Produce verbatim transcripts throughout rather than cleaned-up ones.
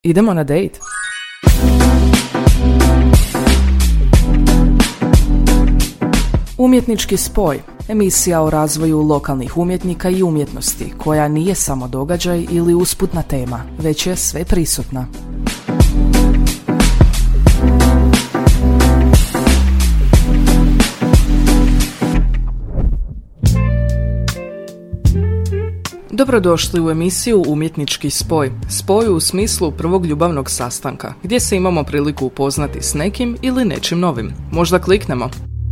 Idemo na dejt. Umjetnički spoj, emisija o razvoju lokalnih umjetnika i umjetnosti, koja nije samo događaj ili usputna tema, već je sve prisutna. Dobrodošli u emisiju Umjetnički spoj. Spoj u smislu prvog ljubavnog sastanka, gdje se imamo priliku upoznati s nekim ili nečim novim. Možda kliknemo.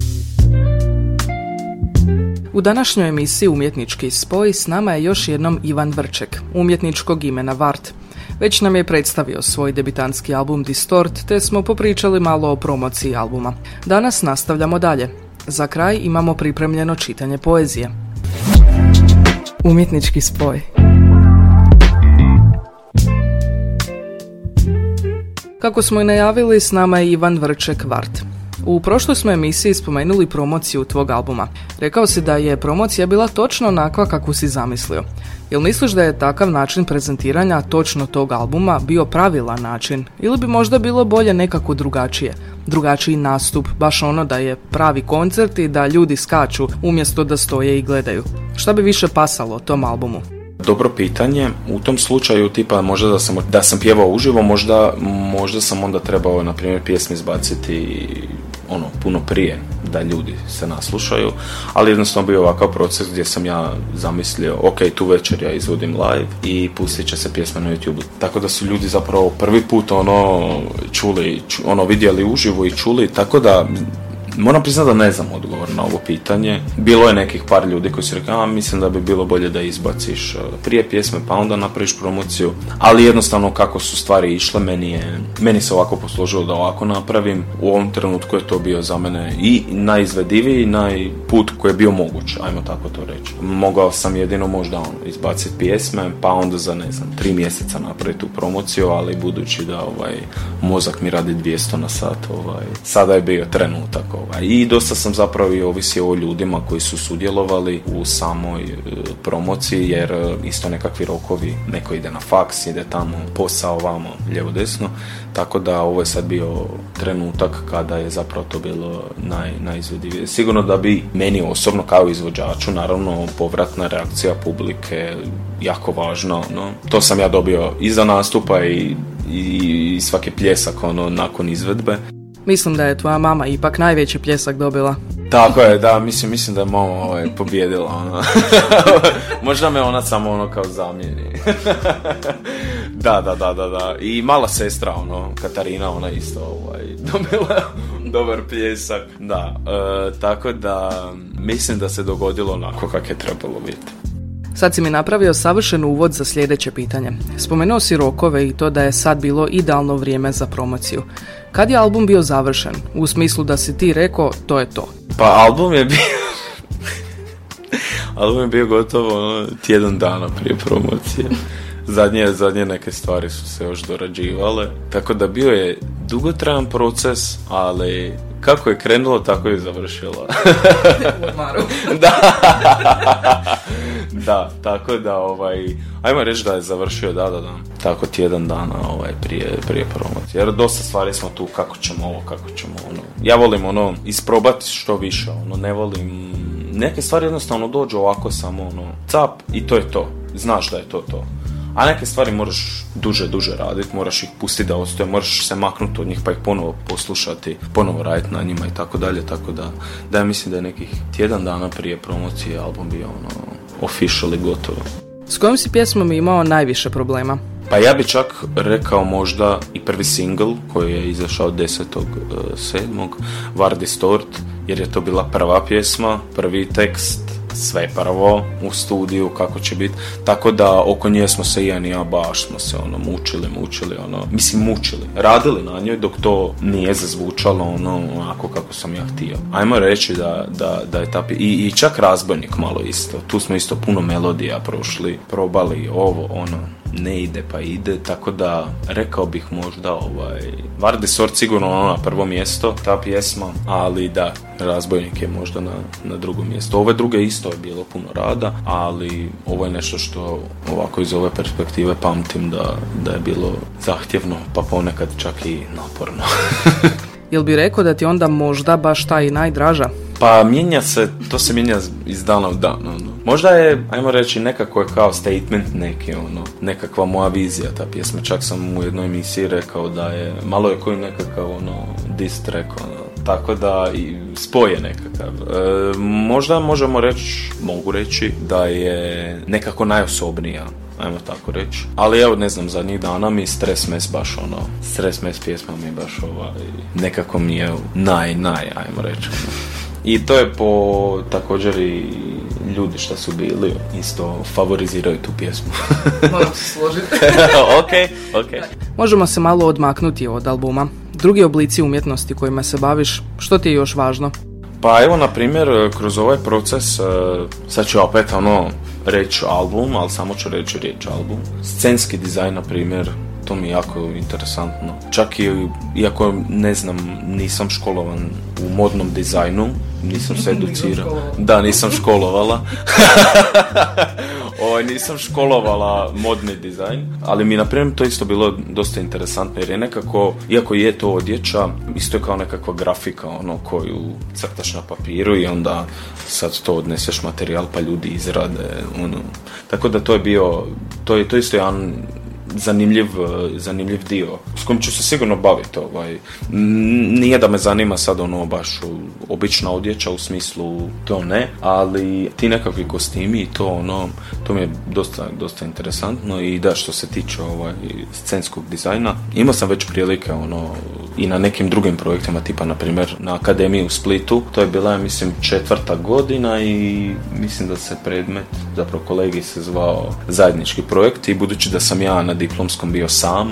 U današnjoj emisiji Umjetnički spoj s nama je još jednom Ivan Vrček, umjetničkog imena Vart. Već nam je predstavio svoj debitanski album Distort, te smo popričali malo o promociji albuma. Danas nastavljamo dalje. Za kraj imamo pripremljeno čitanje poezije. Umjetnički spoj. Kako smo i najavili, s nama je Ivan Vrček Vart. U prošloj smo emisiji spomenuli promociju tvog albuma. Rekao si da je promocija bila točno onakva kako si zamislio. Jel misliš da je takav način prezentiranja točno tog albuma bio pravilan način? Ili bi možda bilo bolje nekako drugačije? Drugačiji nastup, baš ono da je pravi koncert i da ljudi skaču umjesto da stoje i gledaju. Šta bi više pasalo tom albumu? Dobro pitanje. U tom slučaju tipa možda da sam, da sam pjevao uživo, možda, možda sam onda trebao na primjer pjesme izbaciti ono puno prije da ljudi se naslušaju, ali jednostavno bio ovakav proces gdje sam ja zamislio ok, tu večer ja izvodim live i pustit će se pjesma na YouTube. Tako da su ljudi zapravo prvi put ono čuli, ču, ono vidjeli uživo i čuli, tako da moram priznati da ne znam odgovor na ovo pitanje. Bilo je nekih par ljudi koji su rekli, a mislim da bi bilo bolje da izbaciš prije pjesme pa onda napraviš promociju, ali jednostavno kako su stvari išle, meni, je, meni se ovako posložilo da ovako napravim. U ovom trenutku je to bio za mene i najizvediviji, najput koji je bio moguć, ajmo tako to reći. Mogao sam jedino možda on, izbaciti pjesme, pa onda za ne znam, tri mjeseca napraviti tu promociju, ali budući da ovaj, mozak mi radi dvjesto na sat, ovaj, sada je bio trenutak. I dosta sam zapravo i ovisio o ljudima koji su sudjelovali u samoj e, promociji, jer e, isto nekakvi rokovi, neko ide na faks, ide tamo, posao vamo, lijevo desno, tako da ovo je sad bio trenutak kada je zapravo to bilo naj, najizvedivije. Sigurno da bi meni osobno kao izvođaču, naravno povratna reakcija publike jako važna, no, to sam ja dobio iza nastupa i, i, i svaki pljesak ono, nakon izvedbe. Mislim da je tvoja mama ipak najveći pljesak dobila. Tako je, da, mislim, mislim da je mama ovaj, pobjedila. Ono. Možda me ona samo ono kao zamjeri. da, da, da, da, da. I mala sestra, ono, Katarina, ona isto ovaj, dobila dobar pljesak. Da, e, tako da mislim da se dogodilo onako kako je trebalo biti. Sad si mi napravio savršen uvod za sljedeće pitanje. Spomenuo si rokove i to da je sad bilo idealno vrijeme za promociju. Kad je album bio završen? U smislu da si ti rekao, to je to. Pa album je bio... album je bio gotovo tjedan dana prije promocije. Zadnje, zadnje neke stvari su se još dorađivale. Tako da bio je dugotrajan proces, ali kako je krenulo, tako je završilo. da. da, tako da ovaj... Ajmo reći da je završio, da, da, da. Tako tjedan dana ovaj, prije, prije promocije. Jer dosta stvari smo tu, kako ćemo ovo, kako ćemo ono. Ja volim ono, isprobati što više, ono, ne volim... Neke stvari jednostavno dođu ovako samo ono, cap i to je to. Znaš da je to to. A neke stvari moraš duže, duže raditi, moraš ih pustiti da ostaje, moraš se maknuti od njih pa ih ponovo poslušati, ponovo raditi na njima i tako dalje, tako da, da ja mislim da je nekih tjedan dana prije promocije album bio ono, officially gotovo. S kojom si pjesmom imao najviše problema? Pa ja bi čak rekao možda i prvi single koji je izašao desetog sedmog Var Distort, jer je to bila prva pjesma, prvi tekst, sve prvo u studiju kako će biti, tako da oko nje smo se Ian i ja baš smo se ono mučili, mučili, ono, mislim mučili, radili na njoj dok to nije zazvučalo ono onako kako sam ja htio. Ajmo reći da, da, da je ta i, i čak Razbojnik malo isto, tu smo isto puno melodija prošli, probali ovo, ono, ne ide pa ide, tako da rekao bih možda ovaj, Vardi Sort sigurno ono na prvo mjesto, ta pjesma, ali da, Razbojnik je možda na, na drugom mjestu. Ove druge isto je bilo puno rada, ali ovo je nešto što ovako iz ove perspektive pamtim da, da je bilo zahtjevno, pa ponekad čak i naporno. Jel bi rekao da ti onda možda baš ta i najdraža? Pa mijenja se, to se mijenja iz dana u dan. Ono. Možda je, ajmo reći, nekako je kao statement neki, ono, nekakva moja vizija ta pjesma. Čak sam u jednoj emisiji rekao da je, malo je koji nekakav ono, diss track, ono, tako da i spoje nekakav. E, možda možemo reći, mogu reći, da je nekako najosobnija, ajmo tako reći. Ali evo, ne znam, zadnjih dana mi Stres Mes baš ono, Stres Mes pjesma mi baš ovaj, nekako mi je naj, naj, ajmo reći. I to je po također i ljudi što su bili isto favoriziraju tu pjesmu. Moram se složiti. Ok, ok. Možemo se malo odmaknuti od albuma. Drugi oblici umjetnosti kojima se baviš, što ti je još važno? Pa evo, na primjer, kroz ovaj proces, sad ću opet ono reći album, ali samo ću reći riječ album. Scenski dizajn, na primjer, to mi je jako interesantno. Čak i, iako ne znam, nisam školovan u modnom dizajnu, nisam se educirao. Da, nisam školovala. Ovo, nisam školovala modni dizajn, ali mi, na primjer, to isto bilo dosta interesantno, jer je nekako, iako je to odjeća, isto je kao nekakva grafika, ono, koju crtaš na papiru i onda sad to odneseš materijal pa ljudi izrade, ono. Tako da to je bio, to je to isto jedan zanimljiv, zanimljiv dio s kojim ću se sigurno baviti. Ovaj. Nije da me zanima sad ono baš obična odjeća u smislu to ne, ali ti nekakvi kostimi i to ono, to mi je dosta, dosta interesantno. I da, što se tiče ovaj, scenskog dizajna, imao sam već prilike ono, i na nekim drugim projektima, tipa na primjer na Akademiji u Splitu. To je bila, mislim, četvrta godina i mislim da se predmet, zapravo kolegij se zvao zajednički projekt, i budući da sam ja na diplomskom bio sam,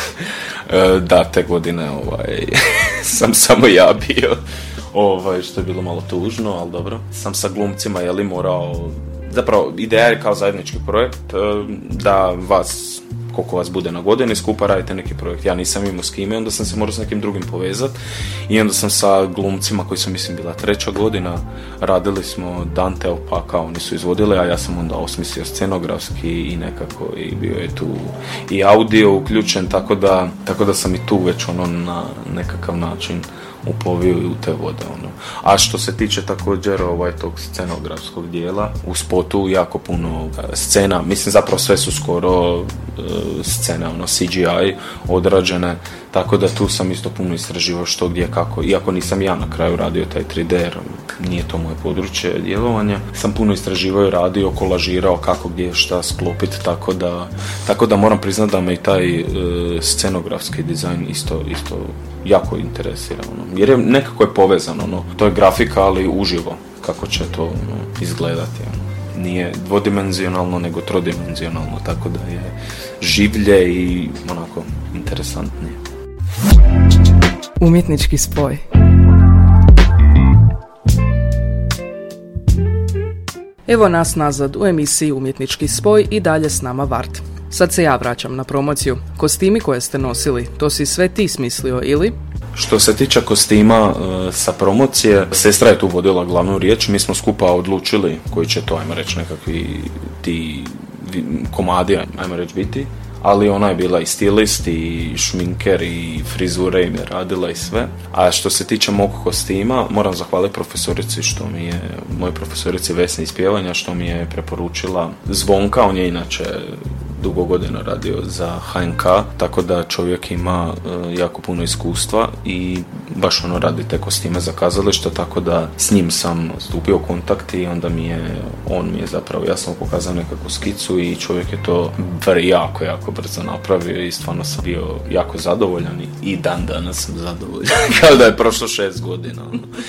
da, te godine ovaj, sam samo ja bio, ovaj, što je bilo malo tužno, ali dobro. Sam sa glumcima, jeli, morao, zapravo ideja je kao zajednički projekt da vas, koliko vas bude na godini, skupa radite neki projekt. Ja nisam imao s kime, onda sam se morao s nekim drugim povezati i onda sam sa glumcima koji su, mislim, bila treća godina, radili smo Dante Opaka, oni su izvodili, a ja sam onda osmislio scenografski i nekako i bio je tu i audio uključen, tako da, tako da sam i tu već ono na nekakav način uplovio i u te vode. Ono. A što se tiče također ovaj, tog scenografskog dijela, u spotu jako puno uh, scena, mislim zapravo sve su skoro uh, scene, ono, C G I odrađene, tako da tu sam isto puno istraživao što gdje kako, iako nisam ja na kraju radio taj tri D, jer nije to moje područje djelovanja, sam puno istraživao i radio, kolažirao kako gdje šta sklopiti, tako da, tako da moram priznati da me i taj uh, scenografski dizajn isto, isto jako interesira, ono. Jer je nekako je povezano, ono. To je grafika, ali uživo, kako će to ono, izgledati, ono. Nije dvodimenzionalno, nego trodimenzionalno, tako da je življe i onako interesantnije. Umjetnički spoj. Evo nas nazad u emisiji Umjetnički spoj i dalje s nama Vart. Sad se ja vraćam na promociju. Kostimi koje ste nosili, to si sve ti smislio ili? Što se tiče kostima e, sa promocije, sestra je tu vodila glavnu riječ, mi smo skupa odlučili koji će to, ajmo reći, nekakvi ti komadi, ajmo reći, biti. Ali ona je bila i stilist, i šminker, i frizure im je radila i sve. A što se tiče mog kostima, moram zahvaliti profesorici što mi je, moj profesorici Vesni iz pjevanja, što mi je preporučila Zvonka, on je inače dugo godina radio za H N K, tako da čovjek ima uh, jako puno iskustva i baš ono radi te kostime za kazalište, tako da s njim sam stupio u kontakt i onda mi je, on mi je zapravo jasno pokazao nekakvu skicu i čovjek je to jako, jako brzo napravio i stvarno sam bio jako zadovoljan i dan danas sam zadovoljan, kao da je prošlo šest godina.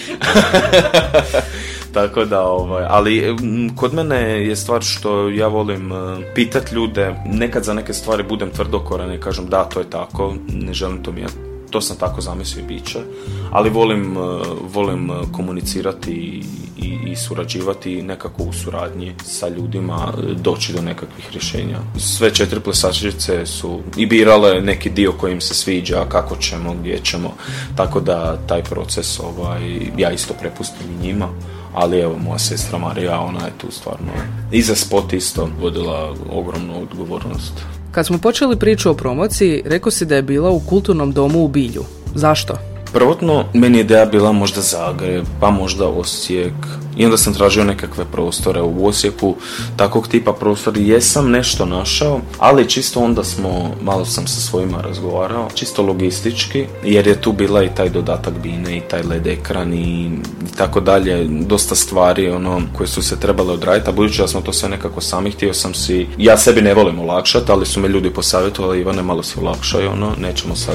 Tako da, ovaj, ali kod mene je stvar što ja volim pitat ljude, nekad za neke stvari budem tvrdokoran i kažem da, to je tako, ne želim to mijenjati, to sam tako zamislio i bit će, ali volim, volim komunicirati i, i, i surađivati nekako u suradnji sa ljudima, doći do nekakvih rješenja. Sve četiri plesačice su i birale neki dio koji im se sviđa, kako ćemo, gdje ćemo, tako da taj proces ovaj, ja isto prepustim i njima. Ali evo, moja sestra Marija, ona je tu stvarno i za spot isto vodila ogromnu odgovornost. Kad smo počeli priču o promociji, rekao si da je bila u kulturnom domu u Bilju. Zašto? Prvotno, meni je ideja bila možda Zagreb, pa možda Osijek. I onda sam tražio nekakve prostore u Osijeku. Takvog tipa prostori jesam nešto našao, ali čisto onda smo, malo sam sa svojima razgovarao, čisto logistički, jer je tu bila i taj dodatak bine i taj led ekran i, i tako dalje. Dosta stvari ono, koje su se trebale odraditi, a budući da smo to sve nekako sami, htio sam si, ja sebi ne volim olakšati, ali su me ljudi posavjetovali, Ivane, malo si olakšaj, ono, nećemo sad,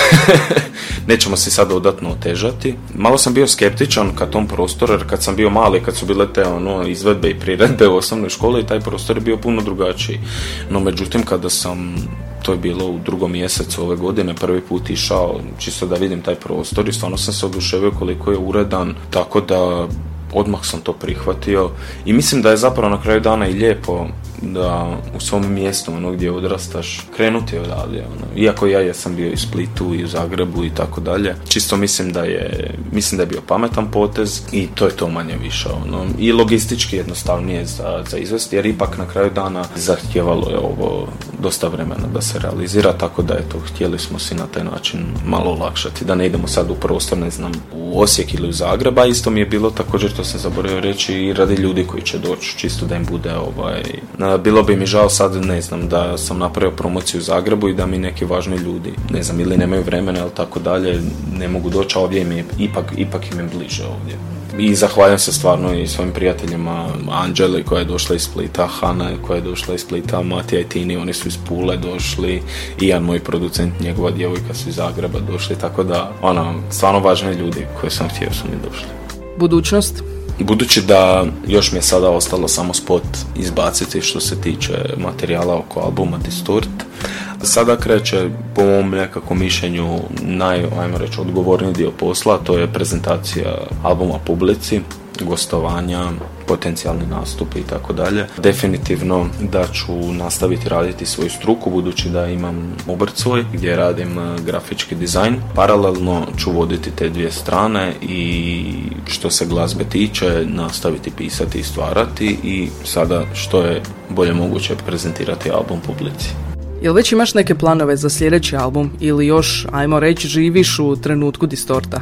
nećemo si sad dodatno otežati. Malo sam bio skeptičan ka tom prostoru, jer kad sam bio mali, kad su bile te ono, izvedbe i priredbe u osnovnoj školi, taj prostor je bio puno drugačiji. No međutim, kada sam, to je bilo u drugom mjesecu ove godine, prvi put išao čisto da vidim taj prostor i stvarno sam se oduševio koliko je uredan, tako da odmah sam to prihvatio i mislim da je zapravo na kraju dana i lijepo da u svom mjestu, ono gdje odrastaš, krenuti odavdje, ono. Iako ja jesam bio i u Splitu i u Zagrebu i tako dalje, čisto mislim da je, mislim da je bio pametan potez i to je to manje više, ono. I logistički jednostavnije za, za izvesti, jer ipak na kraju dana zahtjevalo je ovo dosta vremena da se realizira, tako da eto, htjeli smo si na taj način malo olakšati, da ne idemo sad u prostor, ne znam, u Osijek ili u Zagreb, a isto mi je bilo također, to sam zaboravio reći, i radi ljudi koji će doći, čisto da im bude ovaj, bilo bi mi žao sad, ne znam, da sam napravio promociju u Zagrebu i da mi neki važni ljudi, ne znam, ili nemaju vremena ili tako dalje, ne mogu doći, a ovdje im je, ipak, ipak im je bliže ovdje. I zahvaljujem se stvarno i svojim prijateljima, Anđeli koja je došla iz Splita, Hana koja je došla iz Splita, Matija i Tini, oni su iz Pule došli, Ian, moj producent, njegova djevojka su iz Zagreba došli, tako da, ono, stvarno važni ljudi koje sam htio su mi došli. Budućnost? Budući da još mi je sada ostalo samo spot izbaciti što se tiče materijala oko albuma Distort, sada kreće po mom nekakvom mišljenju naj, ajmo reći, odgovorniji dio posla, to je prezentacija albuma publici, gostovanja, potencijalni nastupi i tako dalje. Definitivno da ću nastaviti raditi svoju struku, budući da imam obrt svoj gdje radim grafički dizajn. Paralelno ću voditi te dvije strane i što se glazbe tiče nastaviti pisati i stvarati i sada što je bolje moguće prezentirati album publici. Jel već imaš neke planove za sljedeći album ili još, ajmo reći, živiš u trenutku Distorta?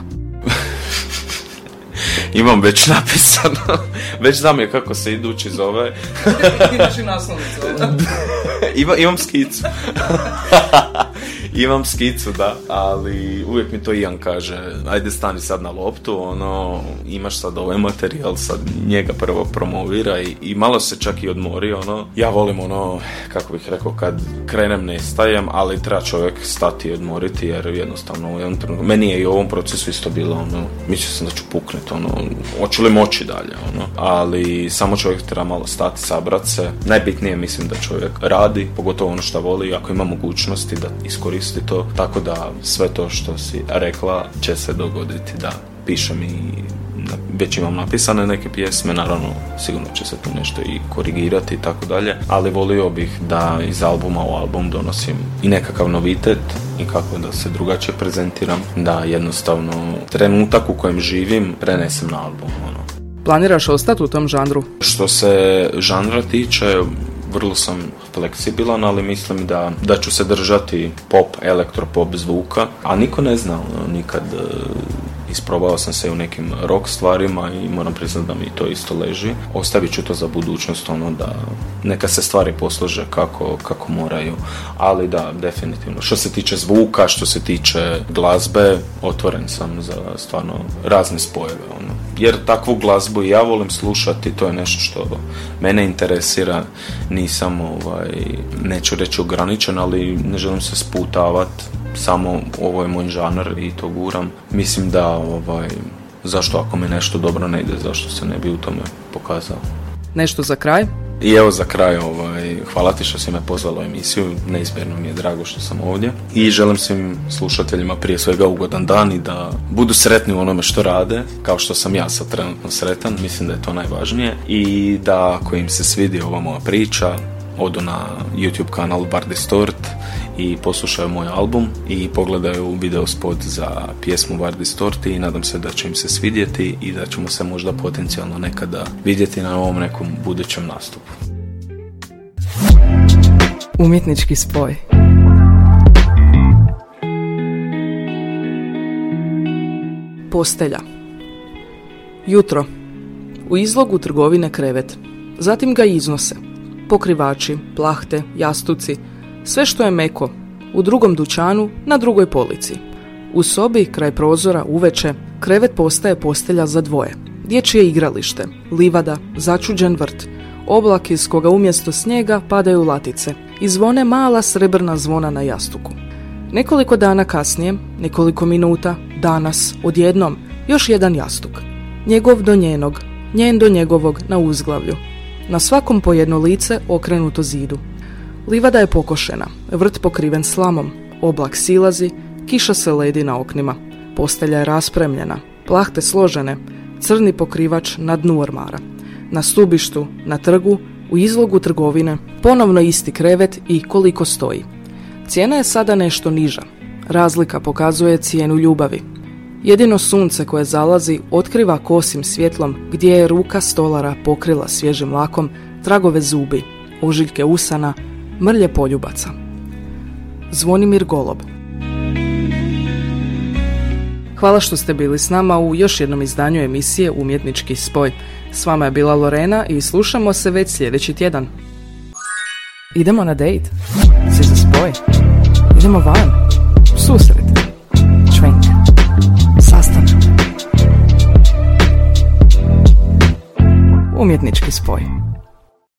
Imam već napisano, već znam je kako se idući zove. Imaš i naslovnicu, Ima, imam skicu. Imam skicu, da, ali uvijek mi to Ian kaže, ajde stani sad na loptu, ono, imaš sad ovaj materijal, sad njega prvo promovira i, i malo se čak i odmori, ono, ja volim ono, kako bih rekao, kad krenem ne stajem, ali treba čovjek stati i odmoriti, jer jednostavno u jednom trenutku, meni je i u ovom procesu isto bilo, ono, mislio sam da ću pukniti, ono, hoću li moći dalje, ono, ali samo čovjek treba malo stati, sabrat se, najbitnije mislim da čovjek radi, pogotovo ono što voli, ako ima mogućnosti da iskoristi to, tako da sve to što si rekla će se dogoditi, da pišem i već imam napisane neke pjesme, naravno sigurno će se tu nešto i korigirati i tako dalje, ali volio bih da iz albuma u album donosim i nekakav novitet i kako da se drugačije prezentiram, da jednostavno trenutak u kojem živim prenesem na album. Ono. Planiraš ostati u tom žanru? Što se žanra tiče, vrlo sam fleksibilan, ali mislim da, da ću se držati pop, elektropop zvuka, a niko ne zna, nikad isprobao sam se u nekim rock stvarima i moram priznati da mi to isto leži. Ostavit ću to za budućnost, ono da neka se stvari poslože kako, kako moraju, ali da, definitivno. Što se tiče zvuka, što se tiče glazbe, otvoren sam za stvarno razne spojeve, ono. Jer takvu glazbu ja volim slušati, to je nešto što mene interesira, nisam, ovaj, neću reći ograničen, ali ne želim se sputavati, samo ovo je moj žanr i to guram. Mislim da, ovaj, zašto ako mi nešto dobro ne ide, zašto se ne bi u tome pokazao. Nešto za kraj? I evo za kraj, ovaj, hvala ti što si me pozvala u emisiju, neizmjerno mi je drago što sam ovdje i želim svim slušateljima prije svega ugodan dan i da budu sretni u onome što rade, kao što sam ja sad trenutno sretan, mislim da je to najvažnije, i da ako im se svidi ova moja priča, odu na YouTube kanal Bar Distort i poslušaju moj album i pogledaju video spot za pjesmu Bar Distort i nadam se da će im se svidjeti i da ćemo se možda potencijalno nekada vidjeti na ovom nekom budućem nastupu. Umjetnički spoj. Postelja. Jutro. U izlogu trgovine krevet. Zatim ga iznose. Pokrivači, plahte, jastuci, sve što je meko, u drugom dućanu, na drugoj polici. U sobi, kraj prozora, uveče, krevet postaje postelja za dvoje. Dječje igralište, livada, začuđen vrt, oblak iz koga umjesto snijega padaju latice i zvone mala srebrna zvona na jastuku. Nekoliko dana kasnije, nekoliko minuta, danas, odjednom, još jedan jastuk. Njegov do njenog, njen do njegovog na uzglavlju. Na svakom po jedno lice okrenuto zidu. Livada je pokošena, vrt pokriven slamom, oblak silazi, kiša se ledi na oknima. Postelja je raspremljena, plahte složene, crni pokrivač na dnu ormara. Na stubištu, na trgu, u izlogu trgovine, ponovno isti krevet i koliko stoji. Cijena je sada nešto niža. Razlika pokazuje cijenu ljubavi. Jedino sunce koje zalazi otkriva kosim svjetlom gdje je ruka stolara pokrila svježim lakom tragove zubi, ožiljke usana, mrlje poljubaca. Zvonimir Golob. Hvala što ste bili s nama u još jednom izdanju emisije Umjetnički spoj. S vama je bila Lorena i slušamo se već sljedeći tjedan. Idemo na dejt? Si za spoj? Idemo van? Susret? Čvenk? Sastanak? Umjetnički spoj.